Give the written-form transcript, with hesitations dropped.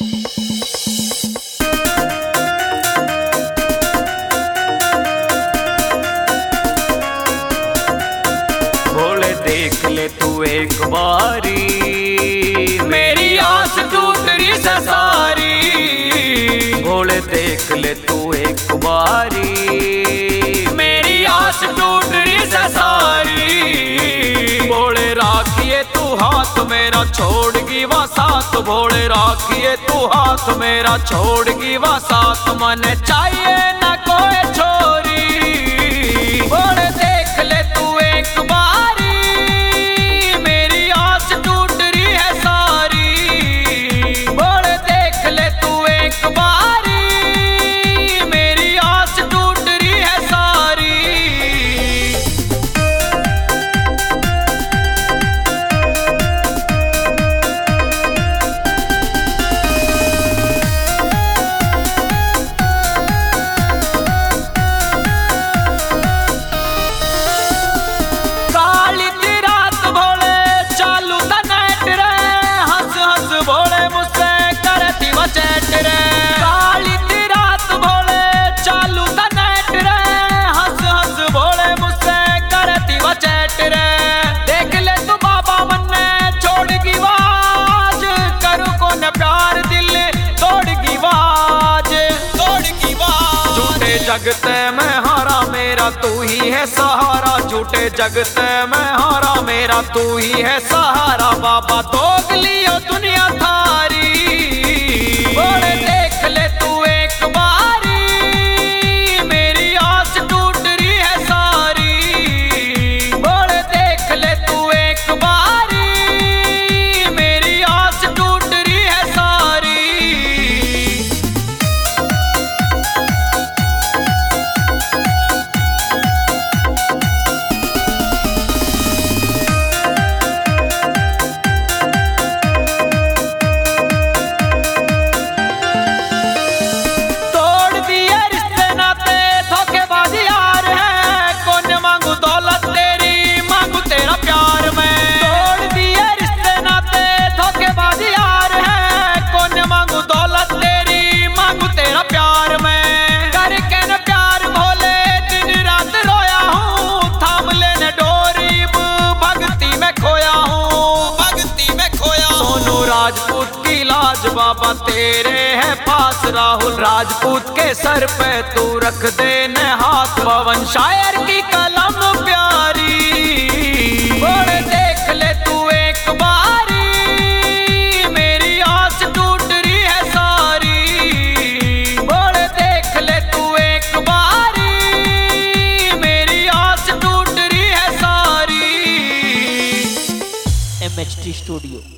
भोले देख ले तू एक बारी, मेरी आस टूट रही से सारी। भोले देख ले तू एक बारी, मेरी आस टूट रही से सारी। भोले राखिए तू हाथ मेरा छोड़गी वा साथ, भोले राखिए तू हाथ मेरा छोड़गी वा साथ। मन चाहिए न कोई छोरी, भोले देख ले तू एक बारी, मेरी आस टूट रही है सारी। भोले देख ले तू एक बारी, मेरी आस टूट रही है सारी। जगते में हारा मेरा तू ही है सहारा, झूठे जगते में हारा मेरा तू ही है सहारा। बाबा दोगलियो दुनिया थारी, भोले देख ले तू एक बारी, मेरी आस टूट रही है सारी। भोले देख ले तू एक बारी, मेरी आस टूट रही है सारी। राजपूत की लाज बाबा तेरे है पास, राहुल राजपूत के सर पे तू रख दे न हाथ। पवन शायर की कलम प्यारी, भोले देख ले तू एक बारी, मेरी आस टूट रही है सारी। भोले देख ले तू एक बारी, मेरी आस टूट रही है सारी। MHT studio.